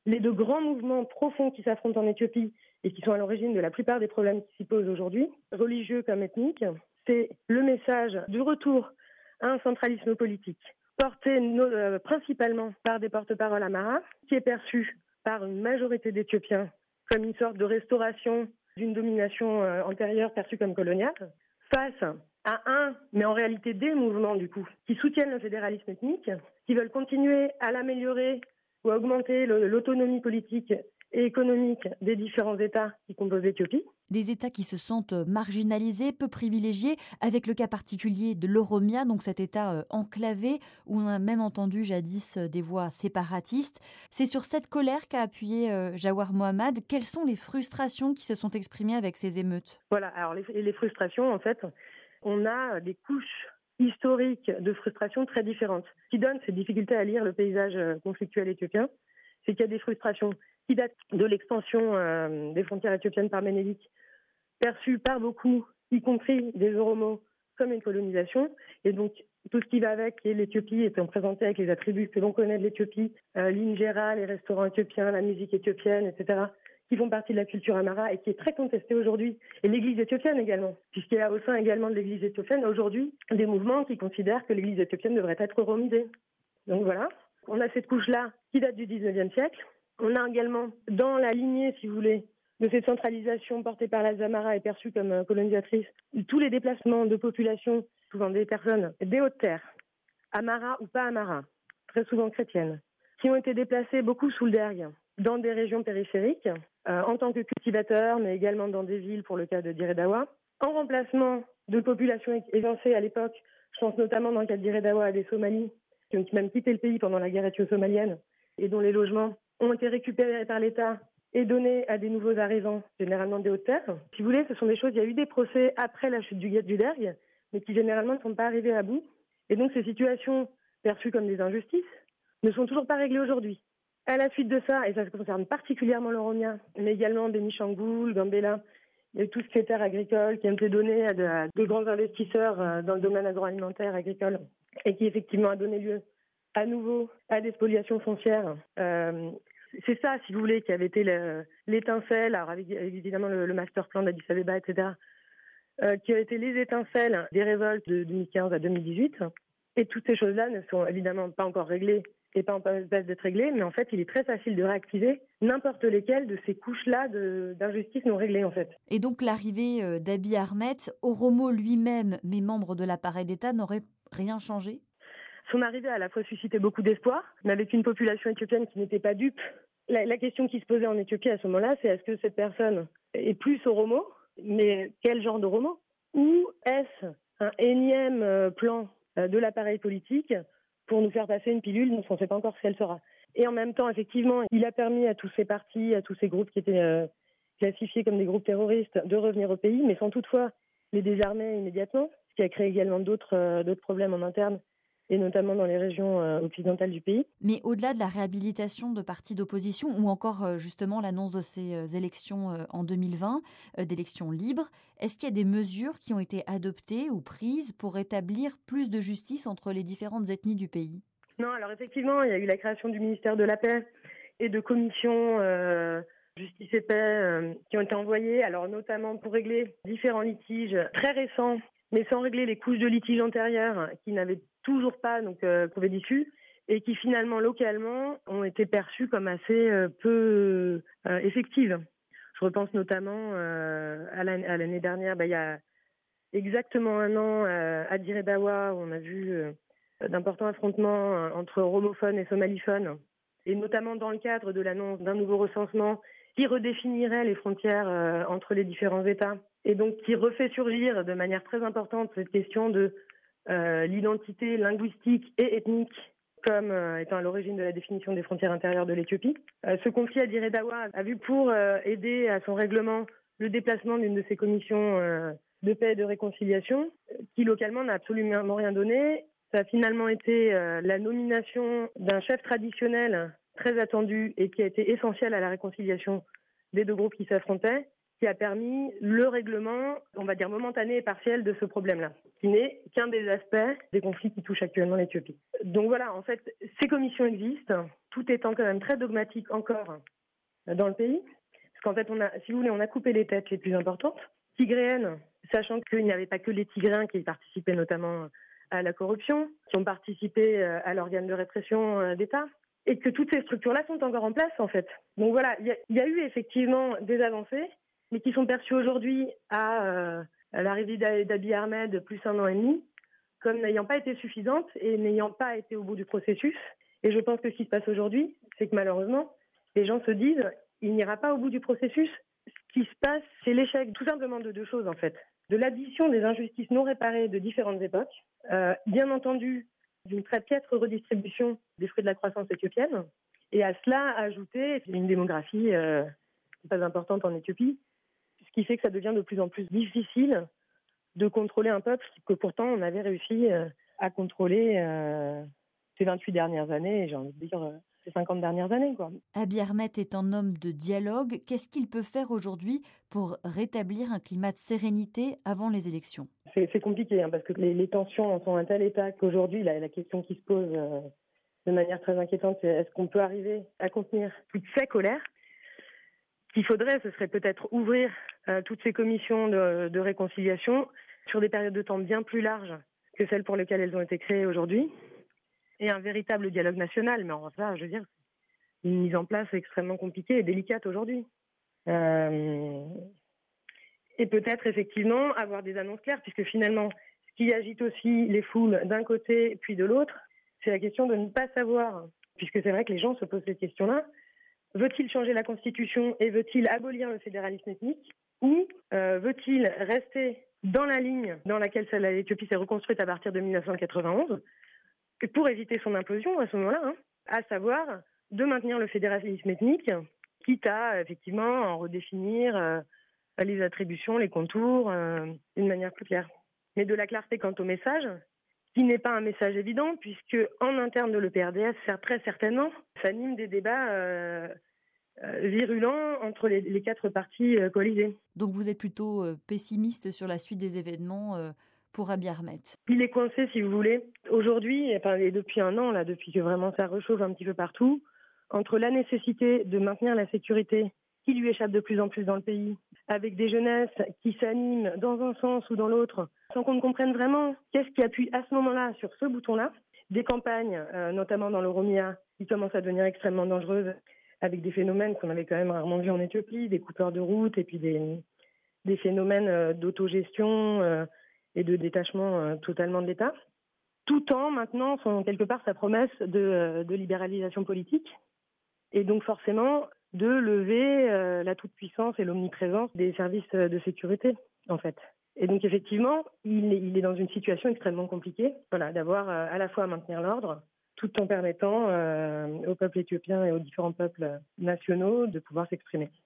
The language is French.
les deux grands mouvements profonds qui s'affrontent en Éthiopie et qui sont à l'origine de la plupart des problèmes qui s'y posent aujourd'hui, religieux comme ethniques, c'est le message du retour à un centralisme politique porté principalement par des porte-paroles Amhara, qui est perçu par une majorité d'Éthiopiens comme une sorte de restauration d'une domination antérieure perçue comme coloniale, face à mais en réalité des mouvements du coup, qui soutiennent le fédéralisme ethnique, qui veulent continuer à l'améliorer ou à augmenter l'autonomie politique et économique des différents États qui composent l'Éthiopie. Des États qui se sentent marginalisés, peu privilégiés, avec le cas particulier de l'Oromia, donc cet État enclavé, où on a même entendu jadis des voix séparatistes. C'est sur cette colère qu'a appuyé Jawar Mohammed. Quelles sont les frustrations qui se sont exprimées avec ces émeutes ? Voilà, alors les frustrations, en fait, on a des couches historiques de frustration très différentes, qui donnent ces difficultés à lire le paysage conflictuel éthiopien. C'est qu'il y a des frustrations qui datent de l'expansion des frontières éthiopiennes par Ménélik, perçue par beaucoup, y compris des Oromos, comme une colonisation. Et donc, tout ce qui va avec, et l'Éthiopie étant présentée avec les attributs que l'on connaît de l'Éthiopie, l'Injera, les restaurants éthiopiens, la musique éthiopienne, etc., qui font partie de la culture Amhara et qui est très contestée aujourd'hui. Et l'Église éthiopienne également, puisqu'il y a au sein également de l'Église éthiopienne aujourd'hui des mouvements qui considèrent que l'Église éthiopienne devrait être romisée. Donc voilà, on a cette couche-là qui date du 19e siècle. On a également, dans la lignée, si vous voulez, de cette centralisation portée par la Amhara et perçue comme colonisatrice, tous les déplacements de population, souvent des personnes des hautes terres, Amhara ou pas Amhara, très souvent chrétiennes, qui ont été déplacées beaucoup sous le dergue, dans des régions périphériques, en tant que cultivateurs, mais également dans des villes, pour le cas de Dire Dawa, en remplacement de populations évincées à l'époque. Je pense notamment dans le cas de Dire Dawa à des Somalis, qui ont même quitté le pays pendant la guerre éthio-somalienne, et dont les logements ont été récupérés par l'État et donnés à des nouveaux arrivants, généralement des hautes terres. Si vous voulez, ce sont des choses, il y a eu des procès après la chute du dergue, mais qui généralement ne sont pas arrivés à bout. Et donc ces situations perçues comme des injustices ne sont toujours pas réglées aujourd'hui. À la suite de ça, et ça concerne particulièrement l'Oromia, mais également Bénichangul, Gambela, il y a eu tout ce qui est terres agricoles qui ont été données à de grands investisseurs dans le domaine agroalimentaire, agricole, et qui effectivement a donné lieu à nouveau à des spoliations foncières. C'est ça, si vous voulez, qui avait été l'étincelle, alors avec évidemment le master plan d'Addis Abeba, etc., qui a été les étincelles des révoltes de 2015 à 2018. Et toutes ces choses-là ne sont évidemment pas encore réglées et pas en passe d'être réglées, mais en fait, il est très facile de réactiver n'importe lesquelles de ces couches-là d'injustice non réglées, en fait. Et donc, l'arrivée d'Abiy Ahmed, Oromo lui-même, mais membre de l'appareil d'État, n'aurait rien changé ? Son arrivée a à la fois suscité beaucoup d'espoir, mais avec une population éthiopienne qui n'était pas dupe. La question qui se posait en Éthiopie à ce moment-là, c'est est-ce que cette personne est plus Oromo, mais quel genre d'Oromo ? Ou est-ce un énième plan de l'appareil politique pour nous faire passer une pilule dont on ne sait pas encore si elle sera. Et en même temps, effectivement, il a permis à tous ces partis, à tous ces groupes qui étaient classifiés comme des groupes terroristes de revenir au pays, mais sans toutefois les désarmer immédiatement, ce qui a créé également d'autres problèmes en interne, et notamment dans les régions occidentales du pays. Mais au-delà de la réhabilitation de partis d'opposition ou encore justement l'annonce de ces élections en 2020, d'élections libres, est-ce qu'il y a des mesures qui ont été adoptées ou prises pour rétablir plus de justice entre les différentes ethnies du pays ? Non, alors effectivement, il y a eu la création du ministère de la Paix et de commissions justice et paix qui ont été envoyées, alors notamment pour régler différents litiges très récents, mais sans régler les couches de litiges antérieurs qui n'avaient toujours pas trouvé d'issue et qui finalement localement ont été perçues comme assez peu effectives. Je repense notamment à l'année dernière, il y a exactement un an à Dire Dawa, où on a vu d'importants affrontements entre romophones et somaliphones, et notamment dans le cadre de l'annonce d'un nouveau recensement qui redéfinirait les frontières entre les différents États et donc qui refait surgir de manière très importante cette question de l'identité linguistique et ethnique comme étant à l'origine de la définition des frontières intérieures de l'Éthiopie. Ce conflit à Dire Dawa a vu pour aider à son règlement le déplacement d'une de ces commissions de paix et de réconciliation qui localement n'a absolument rien donné. Ça a finalement été la nomination d'un chef traditionnel très attendu et qui a été essentiel à la réconciliation des deux groupes qui s'affrontaient, qui a permis le règlement, on va dire momentané et partiel de ce problème-là, qui n'est qu'un des aspects des conflits qui touchent actuellement l'Éthiopie. Donc voilà, en fait, ces commissions existent, tout étant quand même très dogmatique encore dans le pays, parce qu'en fait, on a coupé les têtes les plus importantes, tigréennes, sachant qu'il n'y avait pas que les Tigréens qui participaient notamment à la corruption, qui ont participé à l'organe de répression d'État, et que toutes ces structures-là sont encore en place, en fait. Donc voilà, il y a eu effectivement des avancées, mais qui sont perçues aujourd'hui à l'arrivée d'Abiy Ahmed plus 1 an et demi, comme n'ayant pas été suffisantes et n'ayant pas été au bout du processus. Et je pense que ce qui se passe aujourd'hui, c'est que malheureusement, les gens se disent il n'ira pas au bout du processus. Ce qui se passe, c'est l'échec tout simplement de 2 choses, en fait. De l'addition des injustices non réparées de différentes époques, bien entendu d'une très piètre redistribution des fruits de la croissance éthiopienne, et à cela ajouter une démographie très importante en Éthiopie, ce qui fait que ça devient de plus en plus difficile de contrôler un peuple que pourtant on avait réussi à contrôler ces 28 dernières années, et j'ai envie de dire ces 50 dernières années, quoi. Abiy Ahmed est un homme de dialogue. Qu'est-ce qu'il peut faire aujourd'hui pour rétablir un climat de sérénité avant les élections ? C'est compliqué, parce que les tensions sont à un tel état qu'aujourd'hui, la question qui se pose de manière très inquiétante, c'est est-ce qu'on peut arriver à contenir toutes ces colères ? Ce qu'il faudrait, ce serait peut-être ouvrir toutes ces commissions de réconciliation sur des périodes de temps bien plus larges que celles pour lesquelles elles ont été créées aujourd'hui, et un véritable dialogue national. Mais en ça, je veux dire, une mise en place extrêmement compliquée et délicate aujourd'hui. Et peut-être effectivement avoir des annonces claires, puisque finalement, ce qui agite aussi les foules d'un côté puis de l'autre, c'est la question de ne pas savoir, puisque c'est vrai que les gens se posent cette question-là. Veut-il changer la Constitution et veut-il abolir le fédéralisme ethnique, ou veut-il rester dans la ligne dans laquelle l'Éthiopie s'est reconstruite à partir de 1991, pour éviter son implosion à ce moment-là, à savoir de maintenir le fédéralisme ethnique, quitte à effectivement en redéfinir les attributions, les contours, d'une manière plus claire. Mais de la clarté quant au message, qui n'est pas un message évident, puisque en interne de l'EPRDF, très certainement, s'animent des débats virulents entre les 4 partis coalisés. Donc vous êtes plutôt pessimiste sur la suite des événements pour Abiy Ahmed. Il est coincé, si vous voulez, aujourd'hui, et depuis 1 an, là, depuis que vraiment ça rechauffe un petit peu partout, entre la nécessité de maintenir la sécurité qui lui échappe de plus en plus dans le pays, avec des jeunesses qui s'animent dans un sens ou dans l'autre, sans qu'on ne comprenne vraiment qu'est-ce qui appuie à ce moment-là sur ce bouton-là, des campagnes, notamment dans l'Oromia, qui commencent à devenir extrêmement dangereuses, avec des phénomènes qu'on avait quand même rarement vus en Éthiopie, des coupeurs de route et puis des phénomènes d'autogestion et de détachement totalement de l'État, tout en maintenant quelque part sa promesse de libéralisation politique, et donc forcément de lever la toute-puissance et l'omniprésence des services de sécurité, en fait. Et donc effectivement, il est dans une situation extrêmement compliquée, d'avoir à la fois à maintenir l'ordre, tout en permettant au peuple éthiopien et aux différents peuples nationaux de pouvoir s'exprimer.